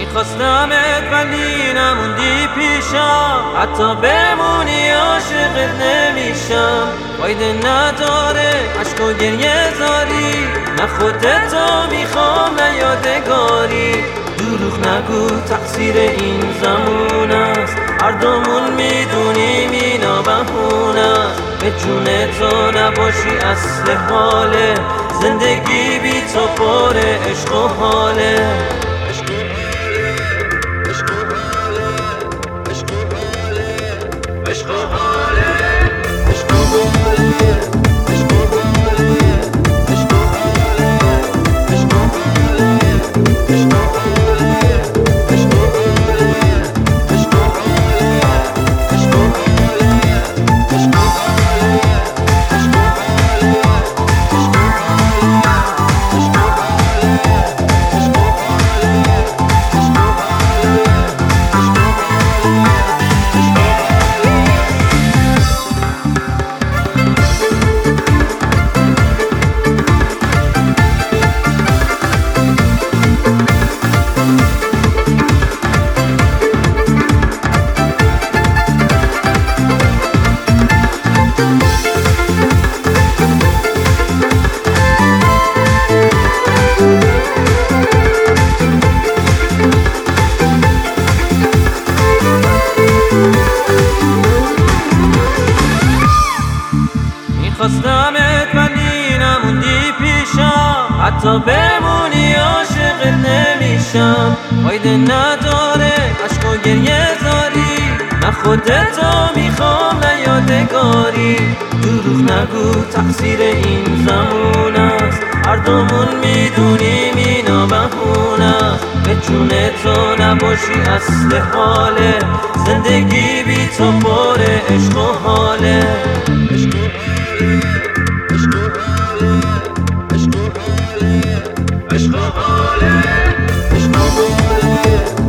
میخواستمت ولی نموندی پیشم، حتی بمونی عاشقت نمیشم. فایده نداره عشق و گریه زاری، نه خودتو میخوام نه یادگاری. دروغ نگو تقصیر این زمان است، هر دومون میدونیم اینا بهونه است. به جون تو نباشی اصل حاله، زندگی بی تو پر عشق و حاله. میخواستمت ولی نموندی پیشم، حتی بمونی عاشقت نمیشم. فایده نداره عشق و گریه زاری، نه خودتو میخوام نه یادگاری. دروغ نگو تقصیر این زمان است، هر دومون میدونیم اینا بهونه است. به جون تو نباشی اصل حاله، زندگی بی تو پر عشق و حاله. عشق و حاله